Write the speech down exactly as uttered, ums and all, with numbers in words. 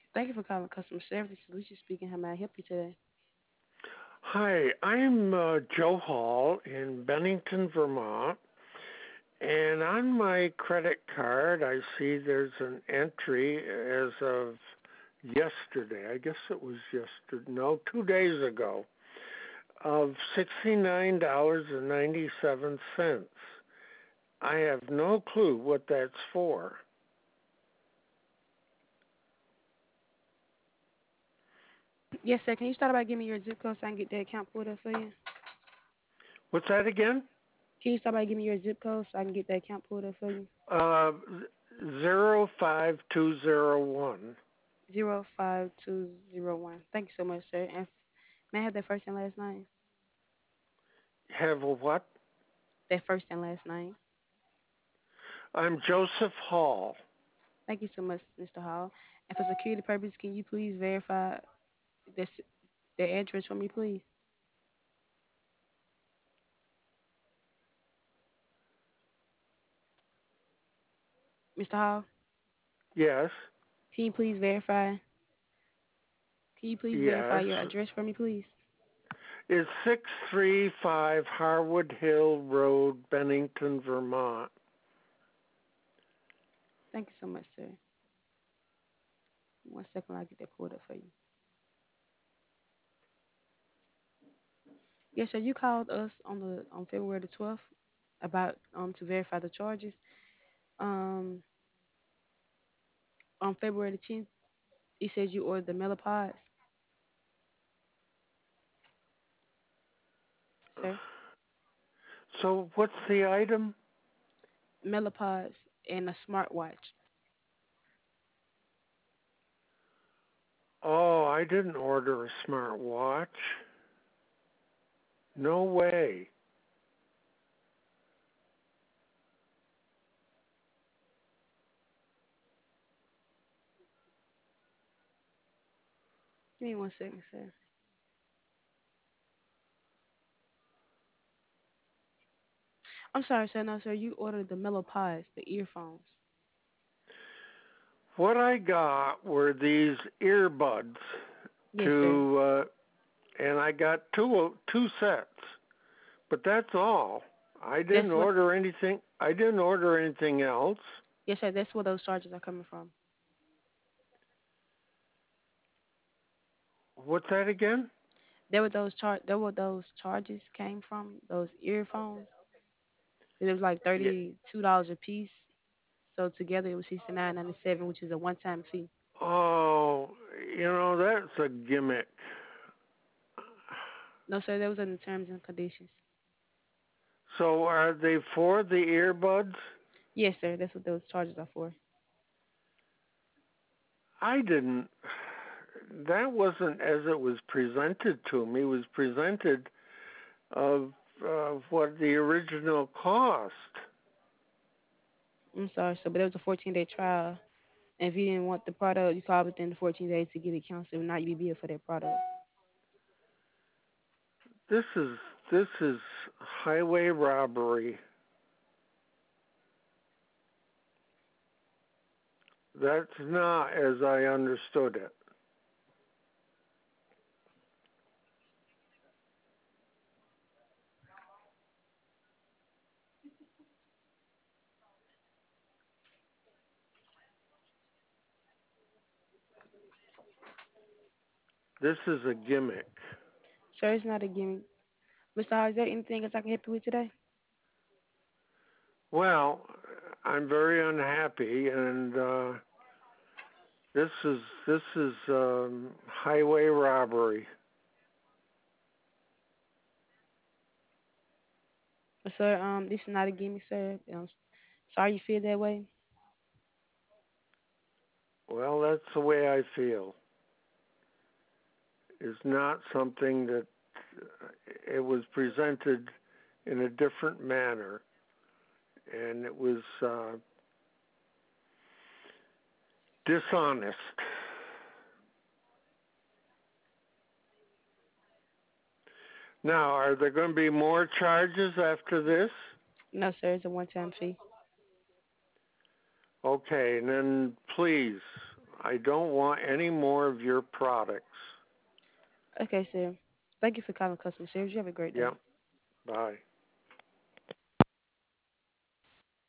Thank you for calling customer service. This is Lucia speaking. How may I help you today? Hi, I'm uh, Joe Hall in Bennington, Vermont, and on my credit card I see there's an entry as of yesterday. I guess it was yesterday, no, two days ago, of sixty-nine dollars and ninety-seven cents. I have no clue what that's for. Yes, sir. Can you start by giving me your zip code so I can get that account pulled up for you? What's that again? Can you start by giving me your zip code so I can get that account pulled up for you? Uh, zero five two zero one. Zero five two zero one. Thank you so much, sir. And f- may I have that first and last name? Have a what? That first and last name. I'm Joseph Hall. Thank you so much, mister Hall. And for security purposes, can you please verify this the address for me, please, mister Hall? Yes, Can you please verify? Can you please verify yes. your address for me, please? Is six three five Harwood Hill Road, Bennington, Vermont. Thank you so much, sir. One second, I'll get that pulled up for you. Yes, sir. You called us on the on February the twelfth about um to verify the charges. Um, on February the tenth, you said you ordered the Melipods, sir. So what's the item? Melipods and a smartwatch. Oh, I didn't order a smartwatch. No way. Give me one second, sir. I'm sorry, sir. No, sir. You ordered the Melipods, the earphones. What I got were these earbuds Yes, sir. to, uh, and I got two two sets, but that's all. I That's didn't what. order anything. I didn't order anything else. Yes, sir. That's where those charges are coming from. What's that again? There were those char. There were those charges came from those earphones. It was like Yeah. thirty two dollars a piece. So together it was sixty nine ninety seven, which is a one time fee. Oh, you know, that's a gimmick. No, sir, that was in the terms and conditions. So are they for the earbuds? Yes, sir, that's what those charges are for. I didn't. That wasn't as it was presented to me. It was presented of of what the original cost. I'm sorry, sir, but there was a fourteen day trial. And if you didn't want the product, you called within the fourteen days to get it canceled. Not you be billed for that product. This is this is highway robbery. That's not as I understood it. This is a gimmick. Sir, it's not a gimmick. mister Hall, is there anything else I can help you with today? Well, I'm very unhappy, and uh, this is this is um, highway robbery. Sir, um, this is not a gimmick, sir. Um, sorry you feel that way. Well, that's the way I feel. Is not something that uh, it was presented in a different manner, and it was uh, dishonest. Now, are there going to be more charges after this? No, sir, it's a one time fee. Okay, and then please, I don't want any more of your products. Okay, sir. Thank you for calling customer service. You have a great day. Yep. Bye.